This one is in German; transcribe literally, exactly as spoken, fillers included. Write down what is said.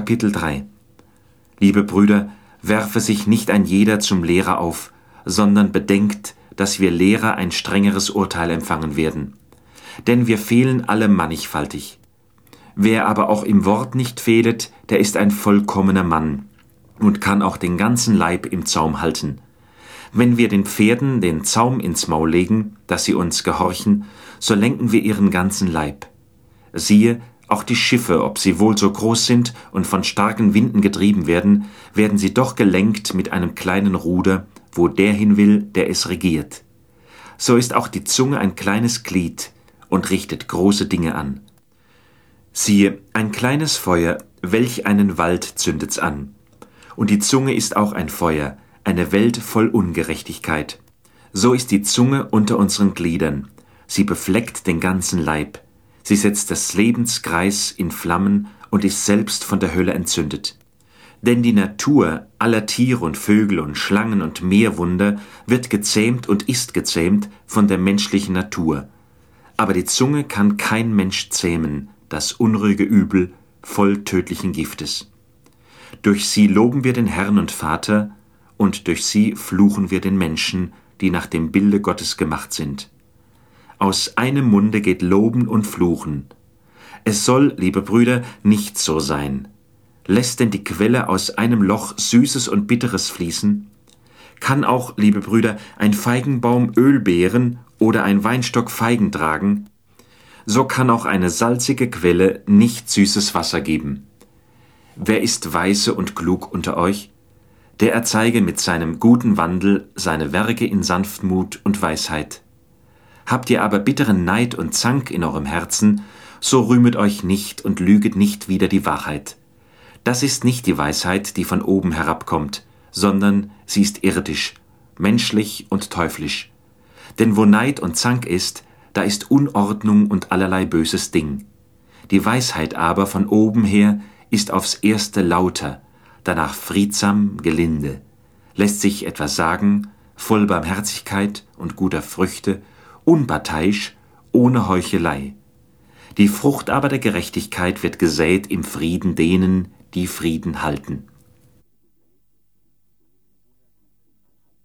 Kapitel drei. Liebe Brüder, werfe sich nicht ein jeder zum Lehrer auf, sondern bedenkt, dass wir Lehrer ein strengeres Urteil empfangen werden. Denn wir fehlen alle mannigfaltig. Wer aber auch im Wort nicht fehlet, der ist ein vollkommener Mann und kann auch den ganzen Leib im Zaum halten. Wenn wir den Pferden den Zaum ins Maul legen, dass sie uns gehorchen, so lenken wir ihren ganzen Leib. Siehe, auch die Schiffe, ob sie wohl so groß sind und von starken Winden getrieben werden, werden sie doch gelenkt mit einem kleinen Ruder, wo der hin will, der es regiert. So ist auch die Zunge ein kleines Glied und richtet große Dinge an. Siehe, ein kleines Feuer, welch einen Wald zündet's an. Und die Zunge ist auch ein Feuer, eine Welt voll Ungerechtigkeit. So ist die Zunge unter unseren Gliedern. Sie befleckt den ganzen Leib. Sie setzt des Lebenskreis in Flammen und ist selbst von der Hölle entzündet. Denn die Natur aller Tiere und Vögel und Schlangen und Meerwunder wird gezähmt und ist gezähmt von der menschlichen Natur. Aber die Zunge kann kein Mensch zähmen, das unruhige Übel, voll tödlichen Giftes. Durch sie loben wir den Herrn und Vater, und durch sie fluchen wir den Menschen, die nach dem Bilde Gottes gemacht sind. Aus einem Munde geht Loben und Fluchen. Es soll, liebe Brüder, nicht so sein. Lässt denn die Quelle aus einem Loch Süßes und Bitteres fließen? Kann auch, liebe Brüder, ein Feigenbaum Öl beeren oder ein Weinstock Feigen tragen? So kann auch eine salzige Quelle nicht süßes Wasser geben. Wer ist weise und klug unter euch? Der erzeige mit seinem guten Wandel seine Werke in Sanftmut und Weisheit. Habt ihr aber bitteren Neid und Zank in eurem Herzen, so rühmet euch nicht und lüget nicht wider die Wahrheit. Das ist nicht die Weisheit, die von oben herabkommt, sondern sie ist irdisch, menschlich und teuflisch. Denn wo Neid und Zank ist, da ist Unordnung und allerlei böses Ding. Die Weisheit aber von oben her ist aufs erste lauter, danach friedsam, gelinde, lässt sich etwas sagen, voll Barmherzigkeit und guter Früchte, unparteiisch, ohne Heuchelei. Die Frucht aber der Gerechtigkeit wird gesät im Frieden denen, die Frieden halten.